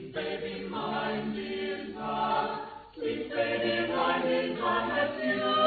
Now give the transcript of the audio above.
baby mine, dear love, sweet baby mine, come at you.